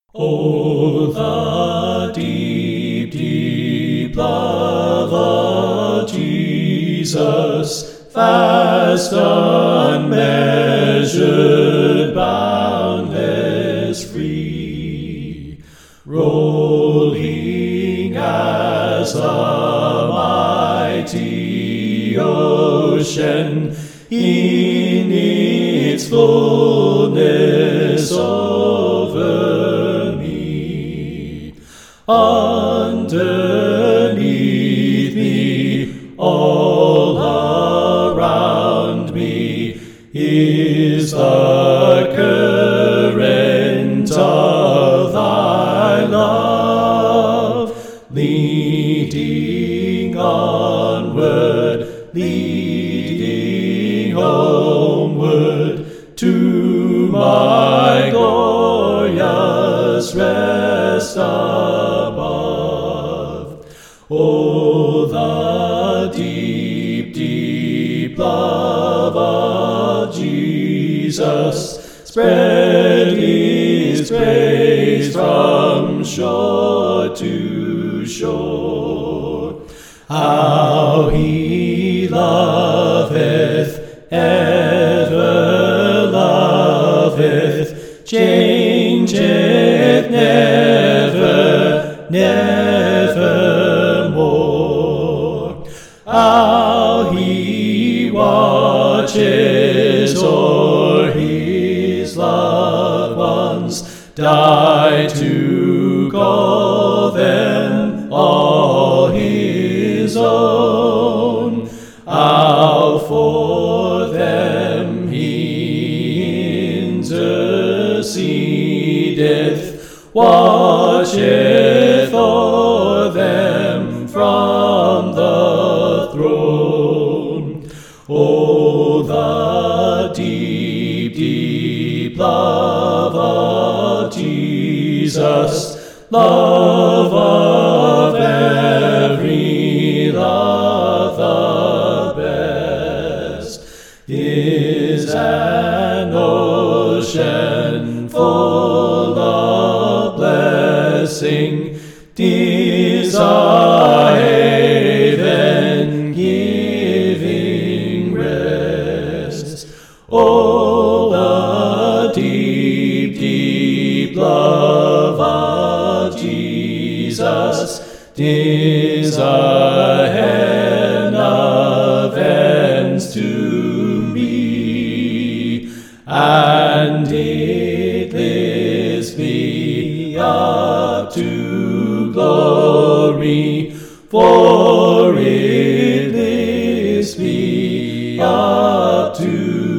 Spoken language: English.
Oh, the deep, deep love of Jesus, vast, unmeasured, boundless, free, rolling as the mighty ocean in its fullness over me. Underneath me, all around me, is the current of thy love, leading onward, leading homeward, to my glorious rest above. Oh, the deep, deep love of Jesus, spread his praise from shore to shore. How he loveth, ever loveth, changeth never, nevermore. How he watches o'er his loved ones, died to call them all his own. How for them he intercedeth, watcheth o'er them from the throne. Oh, the deep, deep love of Jesus, love of every love the best, is an ocean full of blessing, 'tis a haven giving rest. Oh, the deep, deep love of Jesus, 'tis a hen of ends to me, and it lifts me up to glory, for it lifts me up to